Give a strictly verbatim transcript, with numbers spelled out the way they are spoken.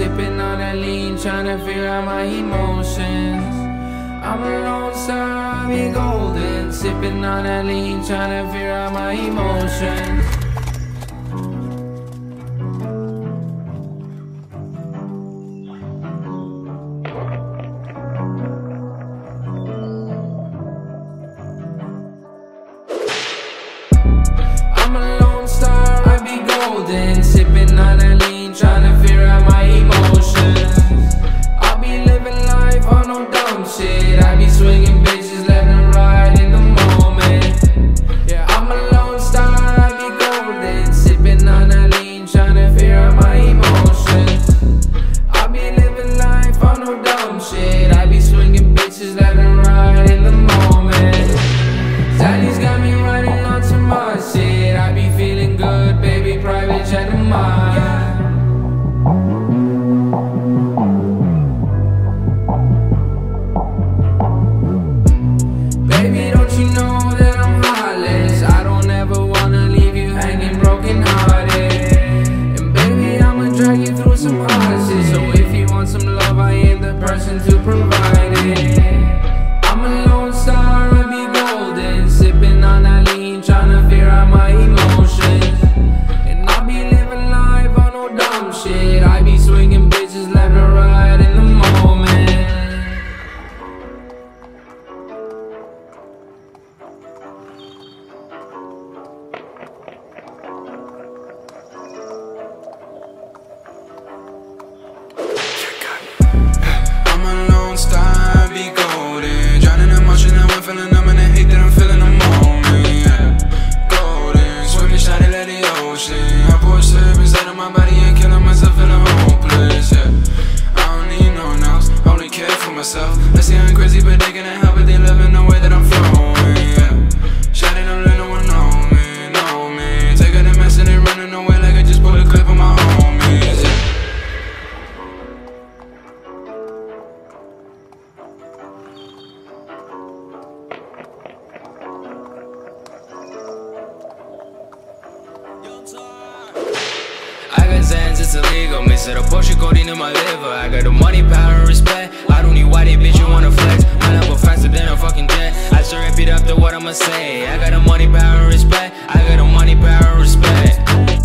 sipping on that lean, tryna figure out my emotions. I'm a lone star, I be golden, sipping on that lean, tryna figure out my emotions. I'm a lone star, I be golden, sipping on that lean, tryna figure out my emotions. I be living life on no dumb shit, I be swinging bitches left and right in the moment. Yeah, I'm a lone star, I be golden, sipping on that lean, tryna figure out my emotions. I be living life on no dumb shit, I be swinging bitches left and right in the moment. Zaddy's got me riding on to my shit, I be feeling good, baby, private jet of mine. Baby, don't you know that I'm heartless? I don't ever wanna leave you hanging broken hearted. And baby, I'ma drag you through some hardships. So if you want some love, I ain't the person to provide it. I'm a lone star, I be golden, sipping on that lean, tryna figure out my emotions. And I be living life on no dumb shit, I be swinging bitches left and right in the moment. I'm a lone star, I be golden, drowning in emotion, now I'm feeling numb and the hate that I'm feeling the moment. Yeah. Golden, swimming, shining like the ocean. I pour slip inside of my body and killing myself, feeling hopeless. Yeah, I don't need no one else, only care for myself. They say I'm crazy, but they can't help it, they loving the way that I'm flowing. Yeah, shining, don't let no one know me, know me. Taking a mess and they running away like I just pulled a clip on my homies. Yeah. I got Zans, it's illegal. Mix it up, Porsche codeine in my liver. I got the money, power, and respect. I don't need white, bitch, you wanna flex. I know faster than a fucking jet. I should repeat after what I'ma say. I got the money, power, and respect. I got the money, power, and respect.